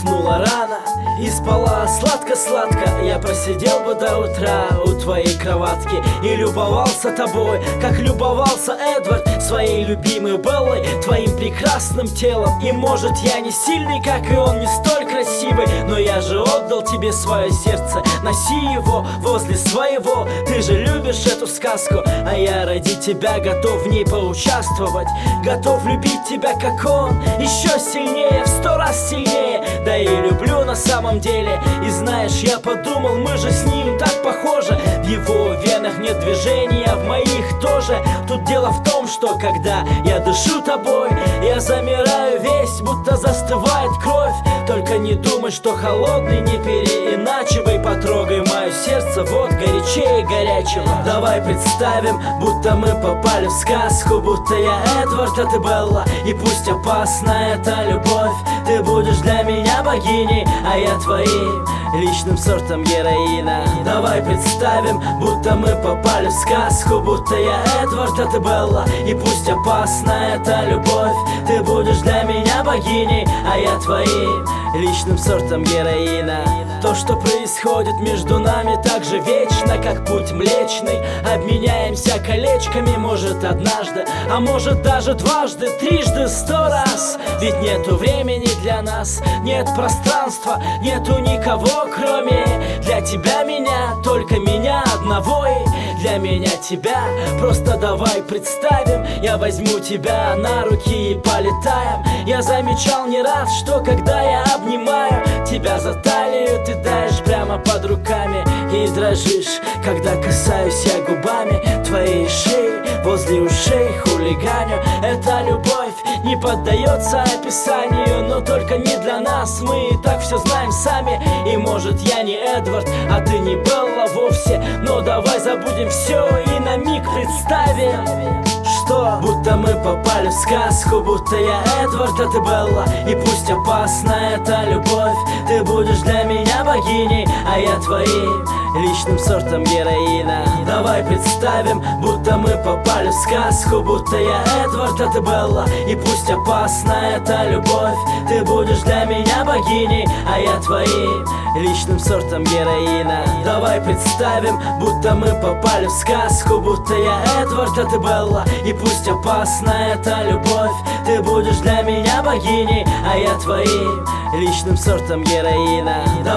Уснула рано и спала сладко-сладко. Я просидел бы до утра у твоей кроватки и любовался тобой, как любовался Эдвард своей любимой Беллой, твоим прекрасным телом. И может я не сильный, как и он, не столь красивый, но я же отдал тебе свое сердце. Носи его возле своего. Ты же любишь эту сказку, а я ради тебя готов в ней поучаствовать. Готов любить тебя, как он, еще сильнее, в 100 раз сильнее. Да и люблю на самом деле. И знаешь, я подумал, мы же с ним так похожи. В его венах нет движения, а в моих тоже. Тут дело в том, что когда я дышу тобой, я замираю весь, будто застывает кровь. Только не думай, что холодный, не переиначивай. Потрогай мое сердце, вот горячее горячего. Давай представим, будто мы попали в сказку, будто я Эдвард, а ты Белла. И пусть опасна эта любовь, ты будешь для меня богиней, а я твоим личным сортом героина. Давай представим, будто мы попали в сказку, будто я Эдвард, а ты Белла. И пусть опасна эта любовь, ты будешь для меня богиней, а я твоим личным сортом героина. То, что происходит между нами, так же вечно, как путь млечный. Обменяемся колечками, может однажды, а может даже дважды, трижды, 100 раз. Ведь нету времени для нас, нет пространства, нету никого, кроме для тебя меня, только меня одного. И для меня тебя, просто давай представим, я возьму тебя на руки и полетаем. Я замечал не раз, что когда я обнимаю тебя за талию, ты таешь прямо под руками и дрожишь, когда касаюсь я губами твоей шеи, возле ушей хулиганю. Эта любовь не поддается описанию, но только не для нас, мы и так все знаем сами. И может я не Эдвард, а ты не Белла вовсе, но давай забудем все и на миг представим, что будто мы попали в сказку, будто я Эдвард, а ты Белла. И пусть опасна эта любовь, ты будешь для меня богиней, а я твоим личным сортом героина. Давай представим, будто мы попали в сказку, будто я Эдвард, а ты Белла. И пусть опасна эта любовь, ты будешь для меня богиней, а я твоим личным сортом героина. Давай представим, будто мы попали в сказку, будто я Эдвард, а ты Белла. И пусть опасна эта любовь, ты будешь для меня богиней, а я твоим личным сортом героина.